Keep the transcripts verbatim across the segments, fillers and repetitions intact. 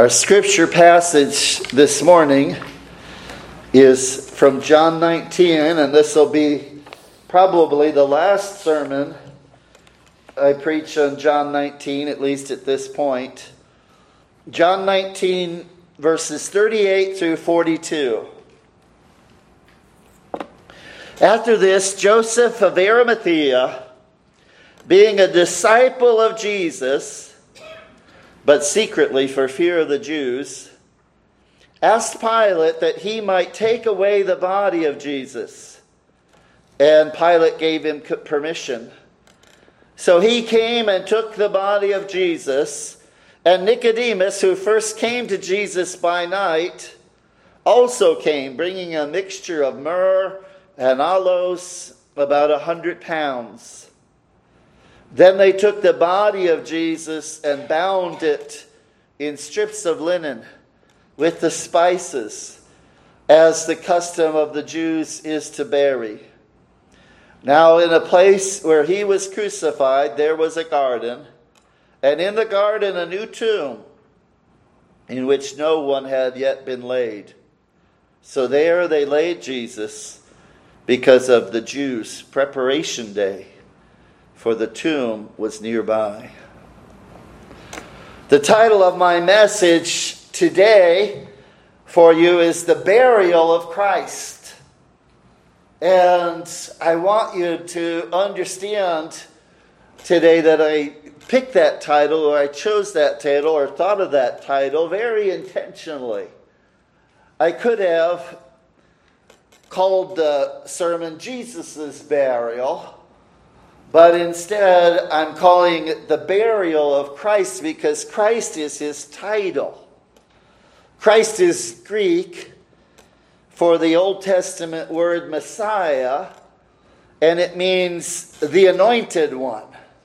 Our scripture passage this morning is from John nineteen, and this will be probably the last sermon I preach on John nineteen, at least at this point. John nineteen, verses thirty-eight through forty-two. After this, Joseph of Arimathea, being a disciple of Jesus, but secretly for fear of the Jews, asked Pilate that he might take away the body of Jesus. And Pilate gave him permission. So he came and took the body of Jesus, and Nicodemus, who first came to Jesus by night, also came, bringing a mixture of myrrh and aloes, about a hundred pounds. Then they took the body of Jesus and bound it in strips of linen with the spices, as the custom of the Jews is to bury. Now in a place where he was crucified, there was a garden, and in the garden a new tomb, in which no one had yet been laid. So there they laid Jesus, because of the Jews' preparation day, for the tomb was nearby. The title of my message today for you is The Burial of Christ. And I want you to understand today that I picked that title, or I chose that title, or thought of that title very intentionally. I could have called the sermon Jesus' Burial, but instead, I'm calling it The Burial of Christ, because Christ is his title. Christ is Greek for the Old Testament word Messiah, and it means the anointed one.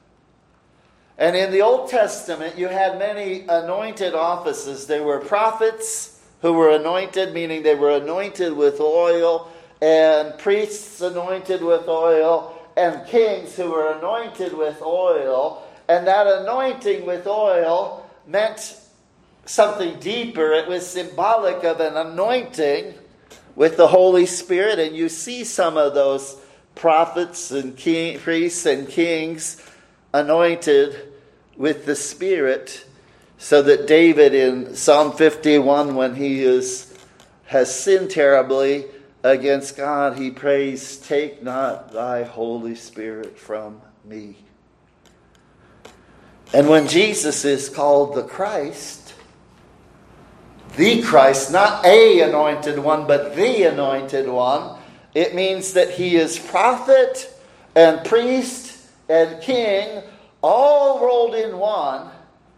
And in the Old Testament, you had many anointed offices. There were prophets who were anointed, meaning they were anointed with oil, and priests anointed with oil, and kings who were anointed with oil. And that anointing with oil meant something deeper. It was symbolic of an anointing with the Holy Spirit. And you see some of those prophets and king, priests and kings anointed with the Spirit, so that David in Psalm fifty-one, when he is has sinned terribly against God, he prays, "Take not thy Holy Spirit from me." And when Jesus is called the Christ, the Christ, not a anointed one, but the anointed one, it means that he is prophet and priest and king, all rolled in one.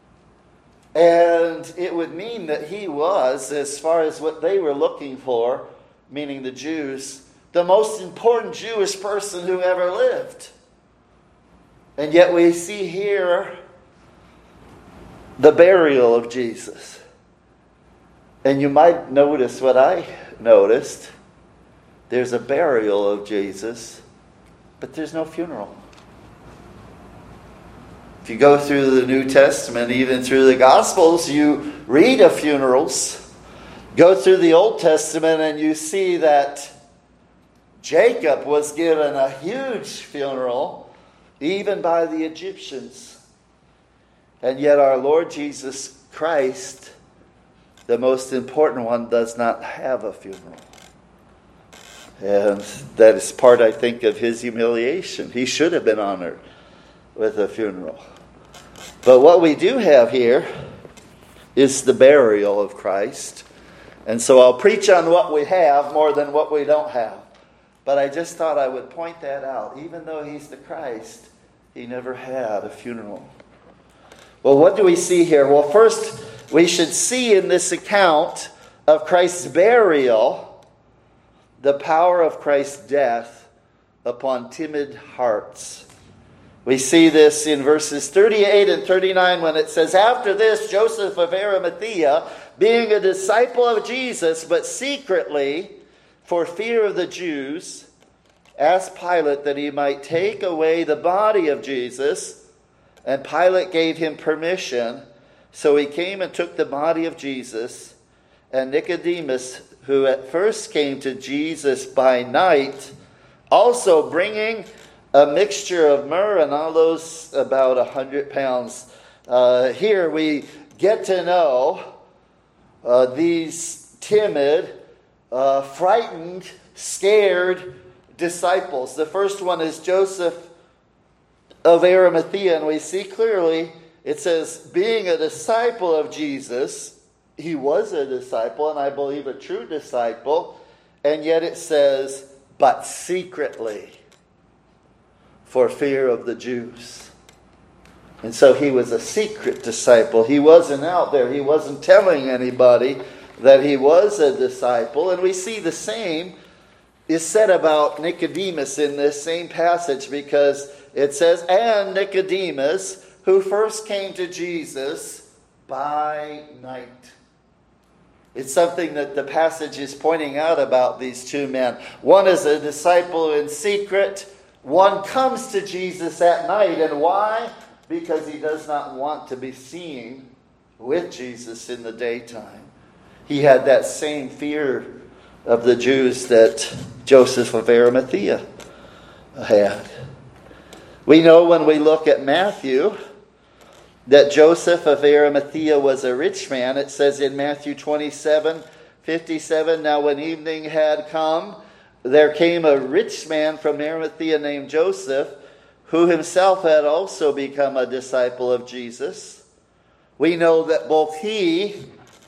And it would mean that he was, as far as what they were looking for, meaning the Jews, the most important Jewish person who ever lived. And yet we see here the burial of Jesus. And you might notice what I noticed. There's a burial of Jesus, but there's no funeral. If you go through the New Testament, even through the Gospels, you read of funerals. Go through the Old Testament and you see that Jacob was given a huge funeral, even by the Egyptians. And yet our Lord Jesus Christ, the most important one, does not have a funeral. And that is part, I think, of his humiliation. He should have been honored with a funeral. But what we do have here is the burial of Christ. And so I'll preach on what we have more than what we don't have. But I just thought I would point that out. Even though he's the Christ, he never had a funeral. Well, what do we see here? Well, first, we should see in this account of Christ's burial the power of Christ's death upon timid hearts. We see this in verses thirty-eight and thirty-nine when it says, "After this, Joseph of Arimathea, being a disciple of Jesus, but secretly for fear of the Jews, asked Pilate that he might take away the body of Jesus. And Pilate gave him permission. So he came and took the body of Jesus, and Nicodemus, who at first came to Jesus by night, also bringing a mixture of myrrh and aloes, about a hundred pounds. Uh, here we get to know uh, these timid, uh, frightened, scared disciples. The first one is Joseph of Arimathea, and we see clearly it says, being a disciple of Jesus. He was a disciple, and I believe a true disciple, and yet it says, but secretly, for fear of the Jews. And so he was a secret disciple. He wasn't out there. He wasn't telling anybody that he was a disciple. And we see the same is said about Nicodemus in this same passage, because it says, and Nicodemus, who first came to Jesus by night. It's something that the passage is pointing out about these two men. One is a disciple in secret. One comes to Jesus at night. And why? Because he does not want to be seen with Jesus in the daytime. He had that same fear of the Jews that Joseph of Arimathea had. We know when we look at Matthew that Joseph of Arimathea was a rich man. It says in Matthew twenty-seven fifty-seven, now when evening had come, there came a rich man from Arimathea named Joseph, who himself had also become a disciple of Jesus. We know that both he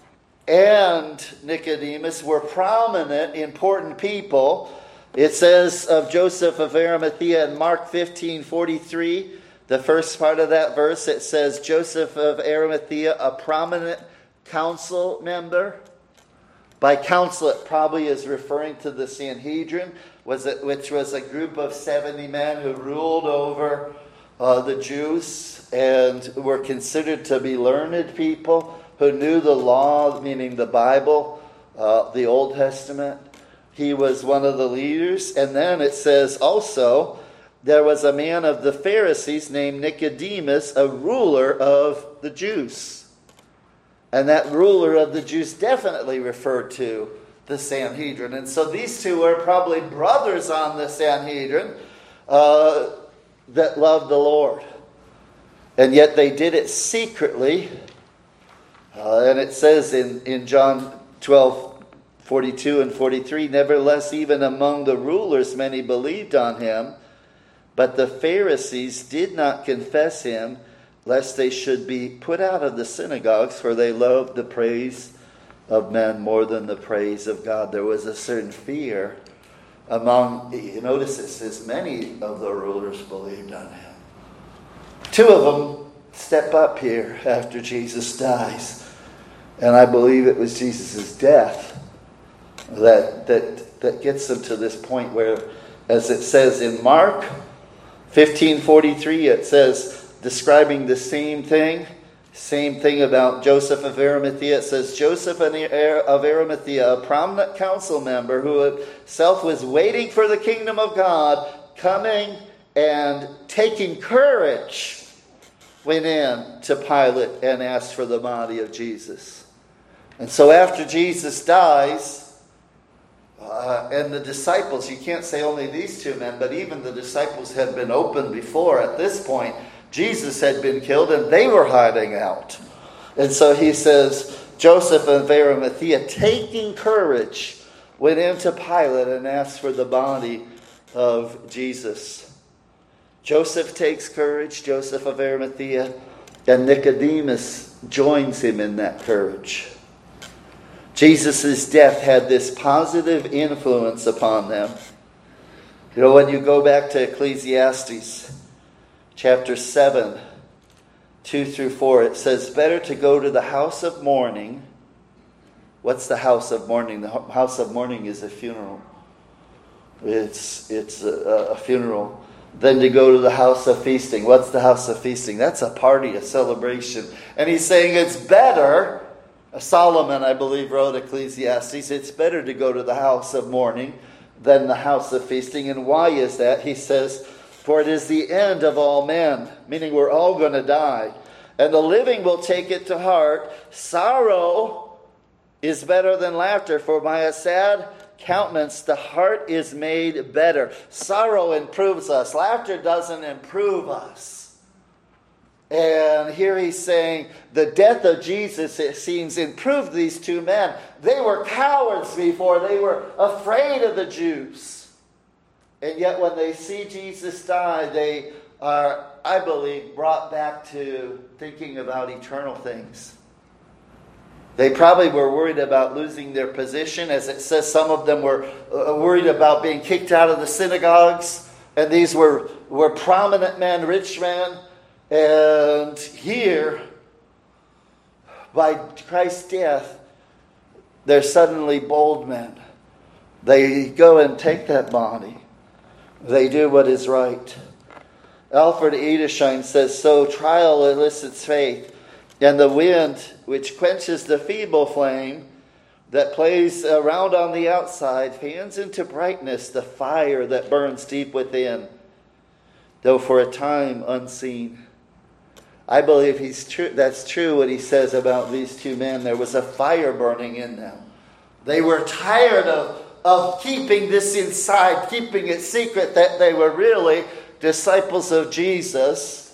and Nicodemus were prominent, important people. It says of Joseph of Arimathea in Mark fifteen forty-three, the first part of that verse, it says Joseph of Arimathea, a prominent council member. By council, it probably is referring to the Sanhedrin, was it, which was a group of seventy men who ruled over uh, the Jews and were considered to be learned people who knew the law, meaning the Bible, uh, the Old Testament. He was one of the leaders. And then it says also, there was a man of the Pharisees named Nicodemus, a ruler of the Jews. And that ruler of the Jews definitely referred to the Sanhedrin. And so these two were probably brothers on the Sanhedrin uh, that loved the Lord. And yet they did it secretly. Uh, and it says in, in John twelve forty-two and forty-three, nevertheless, even among the rulers many believed on him. But the Pharisees did not confess him, lest they should be put out of the synagogues, for they loved the praise of men more than the praise of God. There was a certain fear among, you notice it says, many of the rulers believed on him. Two of them step up here after Jesus dies. And I believe it was Jesus' death that, that, that gets them to this point where, as it says in Mark fifteen forty-three, it says, describing the same thing, same thing about Joseph of Arimathea. It says, Joseph of Arimathea, a prominent council member who himself was waiting for the kingdom of God, coming and taking courage, went in to Pilate and asked for the body of Jesus. And so after Jesus dies, Uh, and the disciples, you can't say only these two men, but even the disciples had been opened before at this point. Jesus had been killed and they were hiding out. And so he says, Joseph of Arimathea, taking courage, went into Pilate and asked for the body of Jesus. Joseph takes courage, Joseph of Arimathea, and Nicodemus joins him in that courage. Jesus' death had this positive influence upon them. You know, when you go back to Ecclesiastes chapter seven, two through four, it says, better to go to the house of mourning. What's the house of mourning? The house of mourning is a funeral. It's, it's a, a funeral. Than to go to the house of feasting. What's the house of feasting? That's a party, a celebration. And he's saying it's better. Solomon, I believe, wrote Ecclesiastes. It's better to go to the house of mourning than the house of feasting. And why is that? He says, for it is the end of all men, meaning we're all going to die. and the living will take it to heart. Sorrow is better than laughter, for by a sad countenance the heart is made better. Sorrow improves us. Laughter doesn't improve us. And here he's saying the death of Jesus, it seems, improved these two men. They were cowards before. They were afraid of the Jews. And yet when they see Jesus die, they are, I believe, brought back to thinking about eternal things. They probably were worried about losing their position. As it says, some of them were worried about being kicked out of the synagogues. And these were, were prominent men, rich men. And here, by Christ's death, they're suddenly bold men. They go and take that body. They do what is right. Alfred Edersheim says, so trial elicits faith, and the wind which quenches the feeble flame that plays around on the outside fans into brightness the fire that burns deep within, though for a time unseen. I believe he's true. That's true what he says about these two men. There was a fire burning in them. They were tired of, of keeping this inside, keeping it secret, that they were really disciples of Jesus.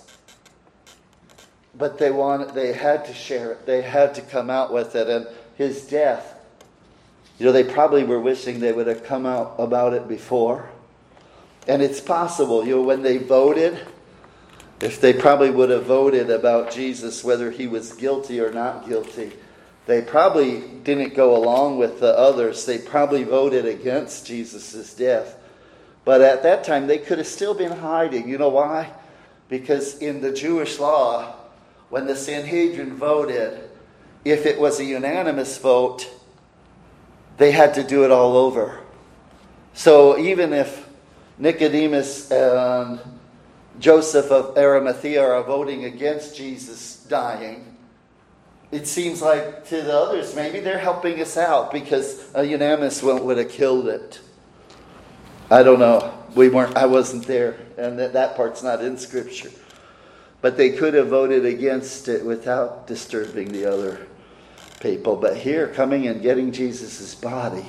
But they wanted, they had to share it. They had to come out with it. And his death, you know, they probably were wishing they would have come out about it before. And it's possible, you know, when they voted, if they probably would have voted about Jesus, whether he was guilty or not guilty, they probably didn't go along with the others. They probably voted against Jesus' death. But at that time, they could have still been hiding. You know why? Because in the Jewish law, when the Sanhedrin voted, if it was a unanimous vote, they had to do it all over. So even if Nicodemus and Joseph of Arimathea are voting against Jesus dying, it seems like to the others, maybe they're helping us out because a unanimous vote would have killed it. I don't know. We weren't. I wasn't there, and that, that part's not in Scripture. But they could have voted against it without disturbing the other people. But here, coming and getting Jesus' body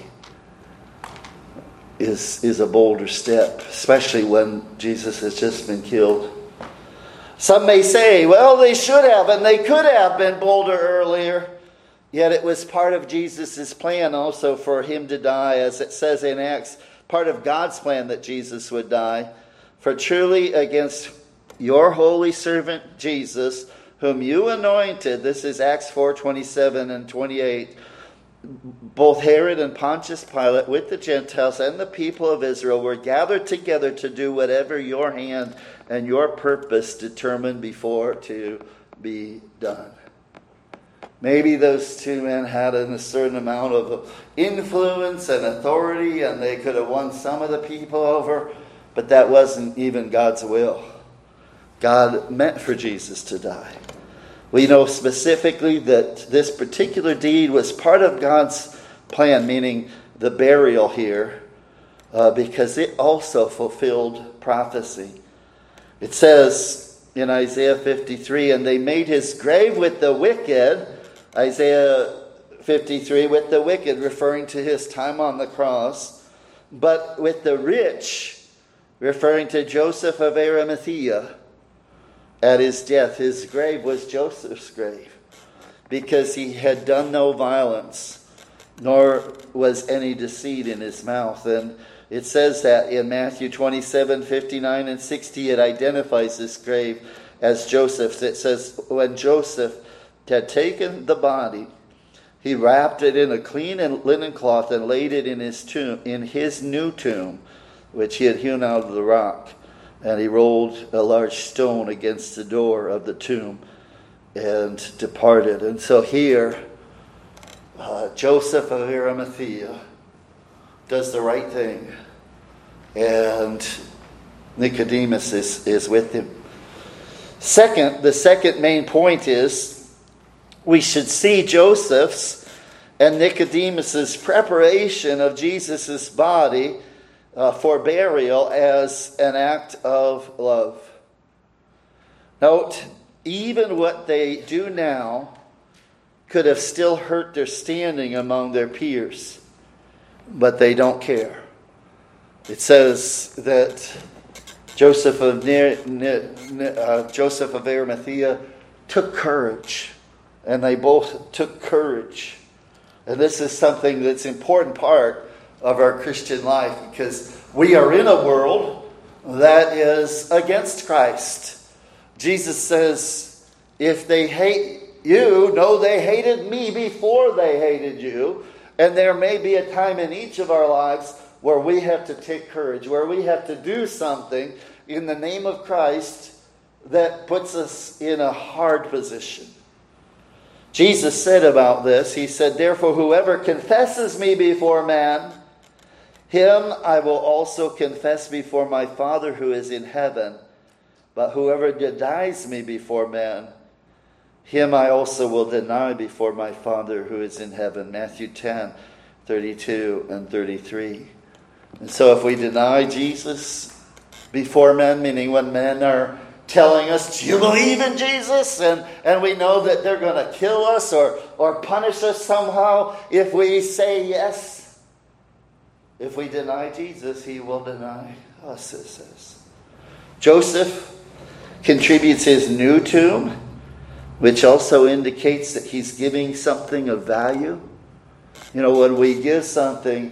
is, is a bolder step, especially when Jesus has just been killed. Some may say, well, they should have and they could have been bolder earlier. Yet it was part of Jesus' plan also for him to die, as it says in Acts, part of God's plan that Jesus would die. For truly against your holy servant Jesus, whom you anointed, this is Acts four twenty-seven and twenty-eight, both Herod and Pontius Pilate with the Gentiles and the people of Israel were gathered together to do whatever your hand and your purpose determined before to be done. Maybe those two men had a certain amount of influence and authority, and they could have won some of the people over, but that wasn't even God's will. God meant for Jesus to die. We know specifically that this particular deed was part of God's plan, meaning the burial here, uh, because it also fulfilled prophecy. It says in Isaiah fifty-three, and they made his grave with the wicked, Isaiah fifty-three, with the wicked, referring to his time on the cross, but with the rich, referring to Joseph of Arimathea. At his death, his grave was Joseph's grave, because he had done no violence, nor was any deceit in his mouth. And it says that in Matthew twenty-seven, fifty-nine, and sixty, it identifies this grave as Joseph's. It says, when Joseph had taken the body, he wrapped it in a clean linen cloth and laid it in his tomb, in his new tomb, which he had hewn out of the rock. And he rolled a large stone against the door of the tomb and departed. And so here, uh, Joseph of Arimathea does the right thing. And Nicodemus is, is with him. Second, the second main point is we should see Joseph's and Nicodemus's preparation of Jesus' body Uh, for burial as an act of love. Note, even what they do now could have still hurt their standing among their peers, but they don't care. It says that Joseph of, uh, Joseph of Arimathea took courage, and they both took courage. And this is something that's an important part of our Christian life, because we are in a world that is against Christ. Jesus says, if they hate you, know they hated me before they hated you. And there may be a time in each of our lives where we have to take courage, where we have to do something in the name of Christ that puts us in a hard position. Jesus said about this, he said, therefore whoever confesses me before man, him I will also confess before my Father who is in heaven. But whoever denies me before man, him I also will deny before my Father who is in heaven. Matthew ten, thirty-two and thirty-three. And so if we deny Jesus before men, meaning when men are telling us, do you believe in Jesus? And, and we know that they're going to kill us or, or punish us somehow if we say yes. If we deny Jesus, he will deny us, it says. Joseph contributes his new tomb, which also indicates that he's giving something of value. You know, when we give something,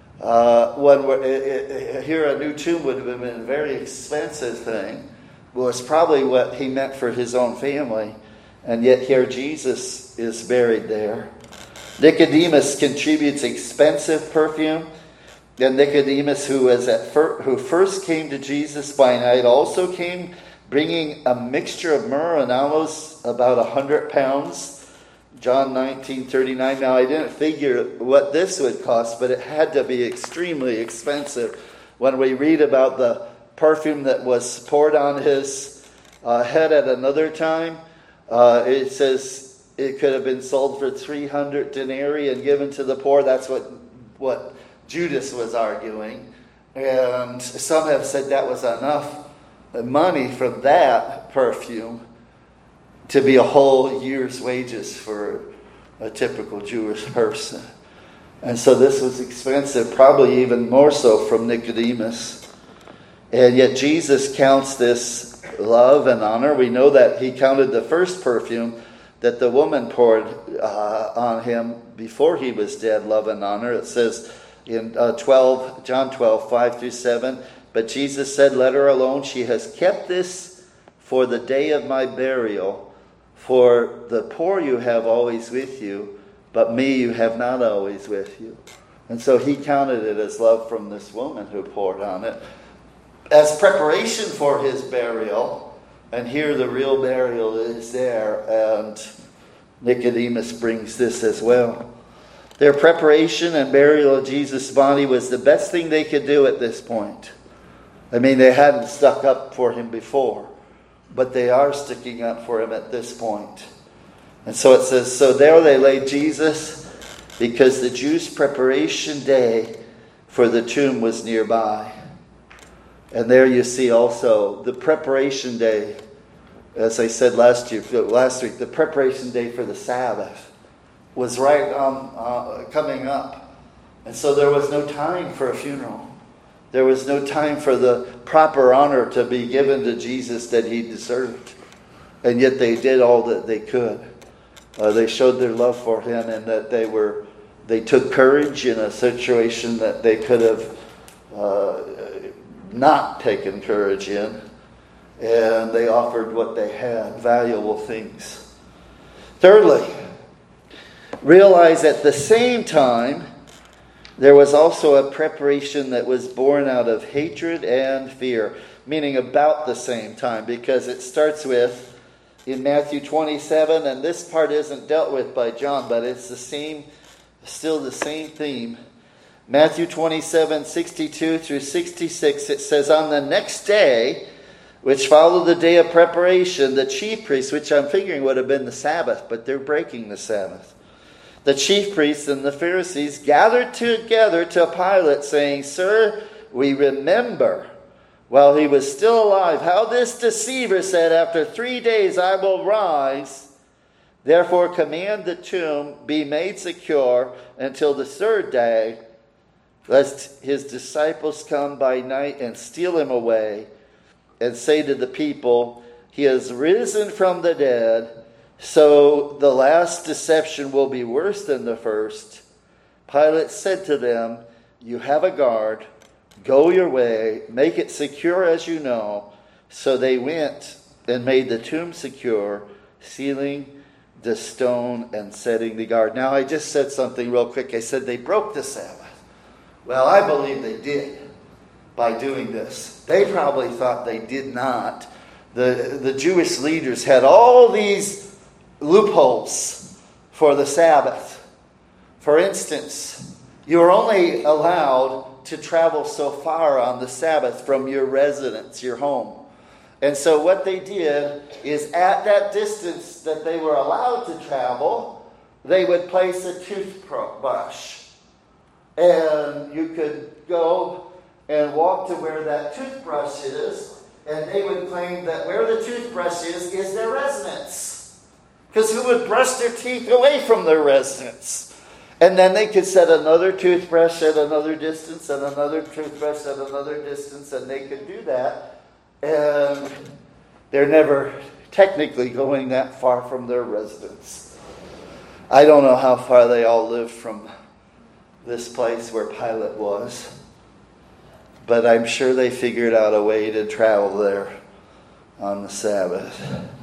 uh, when we're, it, it, here a new tomb would have been a very expensive thing. Well, it's probably what he meant for his own family. And yet here Jesus is buried there. Nicodemus contributes expensive perfume. And Nicodemus, who was at fir- who first came to Jesus by night, also came bringing a mixture of myrrh and aloes, about a hundred pounds. John nineteen thirty-nine. Now, I didn't figure what this would cost, but it had to be extremely expensive. When we read about the perfume that was poured on his uh, head at another time, uh, it says it could have been sold for three hundred denarii and given to the poor. That's what what Judas was arguing. And some have said that was enough money from that perfume to be a whole year's wages for a typical Jewish person. And so this was expensive, probably even more so from Nicodemus. And yet Jesus counts this love and honor. We know that he counted the first perfume that the woman poured uh, on him before he was dead, love and honor. It says in uh, twelve, John twelve, five through seven, but Jesus said, let her alone. She has kept this for the day of my burial. For the poor you have always with you, but me you have not always with you. And so he counted it as love from this woman who poured on it, as preparation for his burial. And here the real burial is there, and Nicodemus brings this as well. Their preparation and burial of Jesus' body was the best thing they could do at this point. I mean, they hadn't stuck up for him before, but they are sticking up for him at this point. And so it says, so there they laid Jesus, because the Jews' preparation day for the tomb was nearby. And there you see also the preparation day, as I said last year, last week, the preparation day for the Sabbath was right um, uh, coming up. And so there was no time for a funeral. There was no time for the proper honor to be given to Jesus that he deserved. And yet they did all that they could. Uh, they showed their love for him, and that they were they took courage in a situation that they could have uh, not taken courage in. And they offered what they had, valuable things. Thirdly, realize at the same time, there was also a preparation that was born out of hatred and fear. Meaning about the same time, because it starts with, in Matthew twenty-seven, and this part isn't dealt with by John, but it's the same, still the same theme. Matthew twenty-seven, sixty-two through sixty-six, it says, on the next day, which followed the day of preparation, the chief priests, which I'm figuring would have been the Sabbath, but they're breaking the Sabbath. The chief priests and the Pharisees gathered together to Pilate, saying, Sir, we remember while he was still alive, how this deceiver said, after three days I will rise. Therefore command the tomb be made secure until the third day, lest his disciples come by night and steal him away, and say to the people, he has risen from the dead. So the last deception will be worse than the first. Pilate said to them, you have a guard. Go your way, make it secure as you know. So they went and made the tomb secure, sealing the stone and setting the guard. Now I just said something real quick. I said they broke the Sabbath. Well, I believe they did by doing this. They probably thought they did not. The, the Jewish leaders had all these loopholes for the Sabbath. For instance, you were only allowed to travel so far on the Sabbath from your residence, your home. And so what they did is at that distance that they were allowed to travel, they would place a toothbrush. And you could go and walk to where that toothbrush is, and they would claim that where the toothbrush is, is their residence. Because who would brush their teeth away from their residence? And then they could set another toothbrush at another distance, and another toothbrush at another distance, and they could do that. And they're never technically going that far from their residence. I don't know how far they all lived from this place where Pilate was, but I'm sure they figured out a way to travel there on the Sabbath.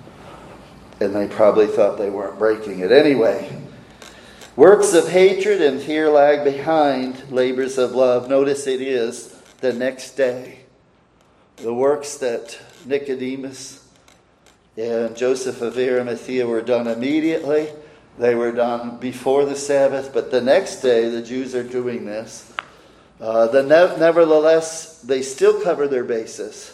And they probably thought they weren't breaking it. Anyway, works of hatred and fear lag behind labors of love. Notice it is the next day. The works that Nicodemus and Joseph of Arimathea were done immediately. They were done before the Sabbath, but the next day the Jews are doing this. Uh, the ne- nevertheless, they still cover their bases.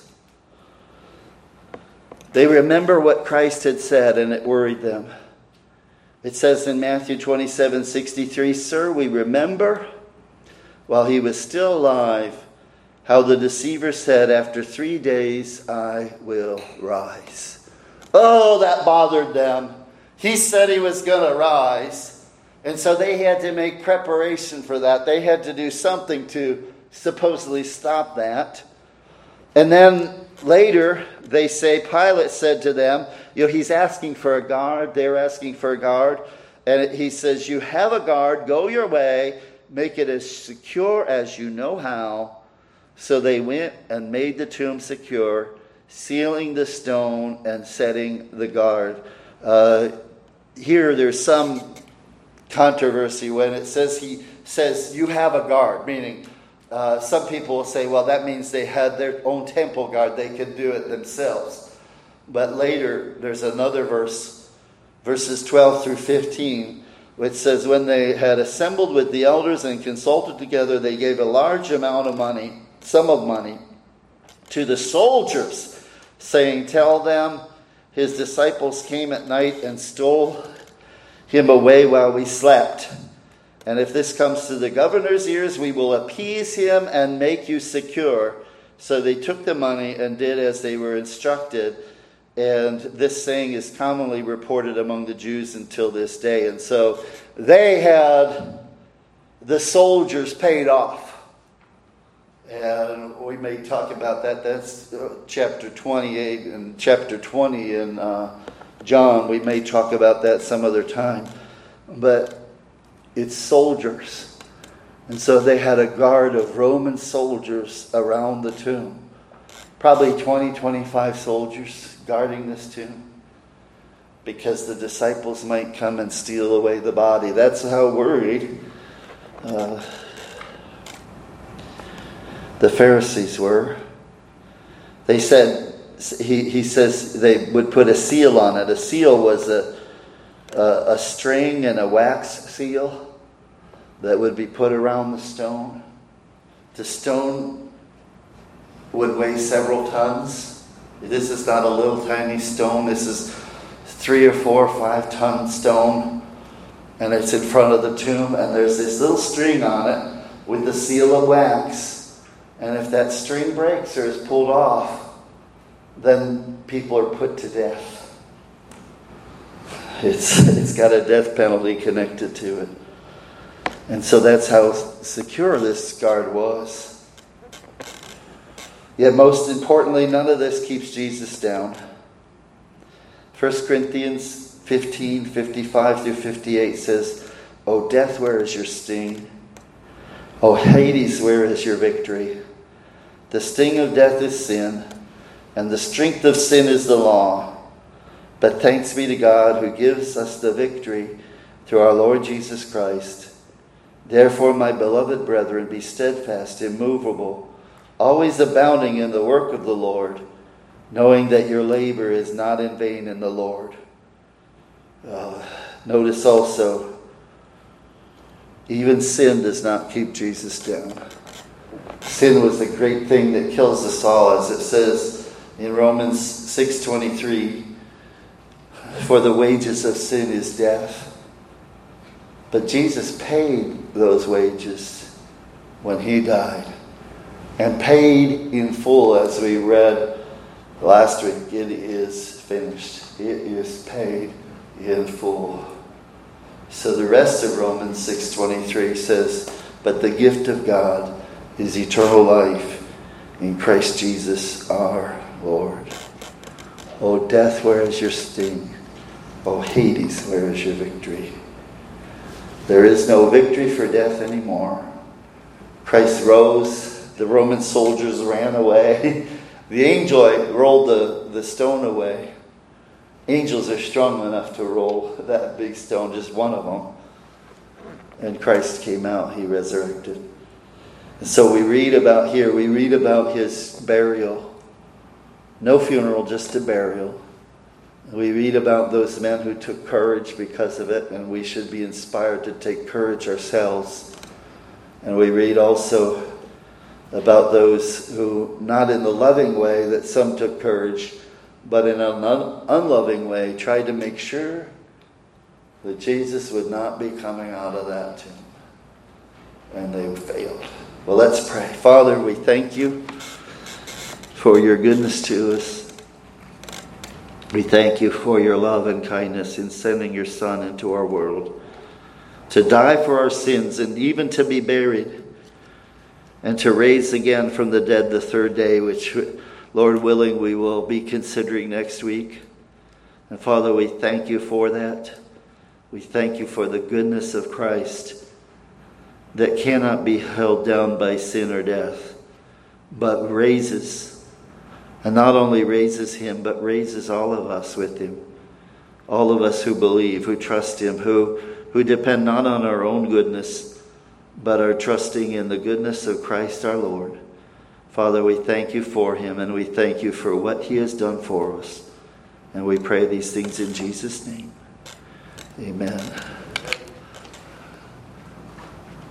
They remember what Christ had said, and it worried them. It says in Matthew twenty-seven sixty-three, Sir, we remember while he was still alive how the deceiver said, after three days I will rise. Oh, that bothered them. He said he was going to rise. And so they had to make preparation for that. They had to do something to supposedly stop that. And then later they say, Pilate said to them, you know, he's asking for a guard. They're asking for a guard. And he says, you have a guard. Go your way. Make it as secure as you know how. So they went and made the tomb secure, sealing the stone and setting the guard. Uh, here there's some controversy when it says he says you have a guard, meaning uh, some people will say, well, that means they had their own temple guard. They could do it themselves. But later there's another verse, verses twelve through fifteen, which says, when they had assembled with the elders and consulted together, they gave a large amount of money, sum of money, to the soldiers, saying, tell them his disciples came at night and stole him away while we slept. And if this comes to the governor's ears, we will appease him and make you secure. So they took the money and did as they were instructed. And this saying is commonly reported among the Jews until this day. And so they had the soldiers paid off. And we may talk about that. That's uh, chapter twenty-eight and chapter twenty in uh, John. We may talk about that some other time. But it's soldiers. And so they had a guard of Roman soldiers around the tomb. Probably twenty, twenty-five soldiers guarding this tomb. Because the disciples might come and steal away the body. That's how worried uh, the Pharisees were. They said, he, he says they would put a seal on it. A seal was a, a, a string and a wax seal that would be put around the stone. The stone would weigh several tons. This is not a little tiny stone. This is three or four or five ton stone. And it's in front of the tomb. And there's this little string on it with the seal of wax. And if that string breaks or is pulled off, then people are put to death. It's, it's got a death penalty connected to it. And so that's how secure this guard was. Yet most importantly, none of this keeps Jesus down. First Corinthians fifteen, fifty-five through fifty-eight says, O death, where is your sting? O Hades, where is your victory? The sting of death is sin, and the strength of sin is the law. But thanks be to God who gives us the victory through our Lord Jesus Christ. Therefore, my beloved brethren, be steadfast, immovable, always abounding in the work of the Lord, knowing that your labor is not in vain in the Lord. Uh, notice also, even sin does not keep Jesus down. Sin was the great thing that kills us all, as it says in Romans six twenty-three, for the wages of sin is death. But Jesus paid those wages when he died, and paid in full, as we read last week. It is finished. It is paid in full. So the rest of Romans six twenty-three says, but the gift of God is eternal life in Christ Jesus our Lord. O death, where is your sting? O Hades, where is your victory? There is no victory for death anymore. Christ rose. The Roman soldiers ran away. The angel rolled the, the stone away. Angels are strong enough to roll that big stone, just one of them. And Christ came out. He resurrected. And so we read about here, we read about his burial. No funeral, just a burial. We read about those men who took courage because of it, and we should be inspired to take courage ourselves. And we read also about those who, not in the loving way that some took courage, but in an un- unloving way, tried to make sure that Jesus would not be coming out of that tomb. And they failed. Well, let's pray. Father, we thank you for your goodness to us. We thank you for your love and kindness in sending your Son into our world to die for our sins and even to be buried and to raise again from the dead the third day, which, Lord willing, we will be considering next week. And Father, we thank you for that. We thank you for the goodness of Christ that cannot be held down by sin or death, but raises, and not only raises him, but raises all of us with him. All of us who believe, who trust him, who, who depend not on our own goodness, but are trusting in the goodness of Christ our Lord. Father, we thank you for him, and we thank you for what he has done for us. And we pray these things in Jesus' name. Amen.